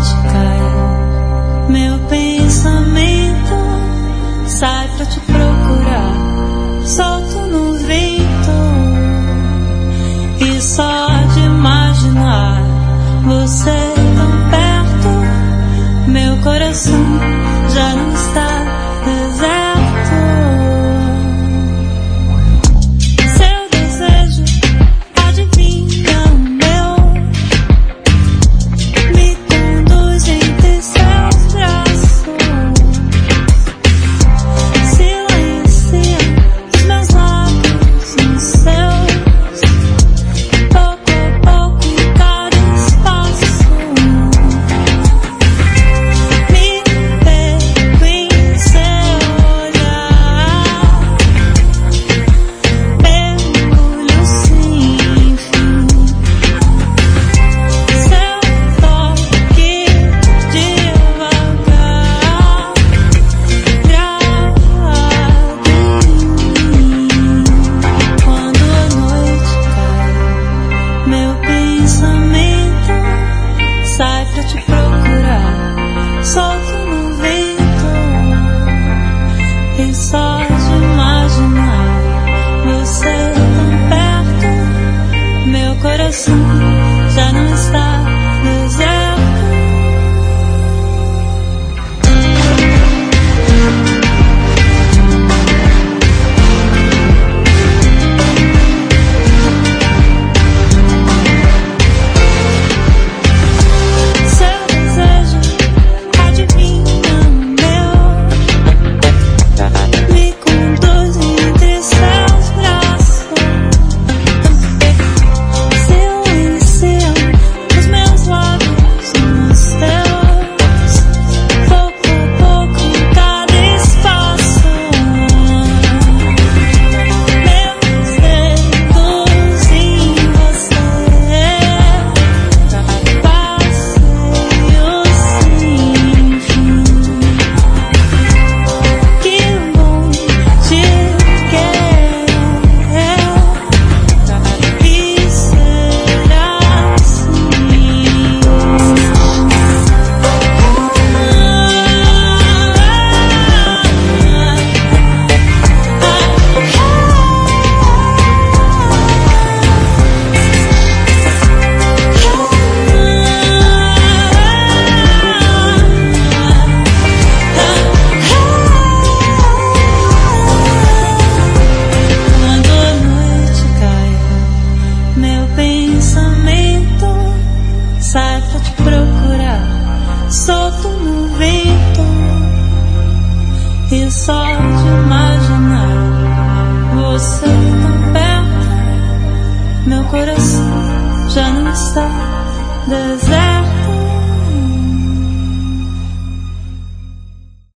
noite cai, meu pensamento sai pra te procurar, solto no vento, e só de imaginar você tão perto, meu coração já não está deserto. Já não está deserto. Seu desejo adivinha o meu, me conduz entre seus braços. Sai pra te procurar, solto no vento, e só de imaginar você tão perto, meu coração já não está deserto.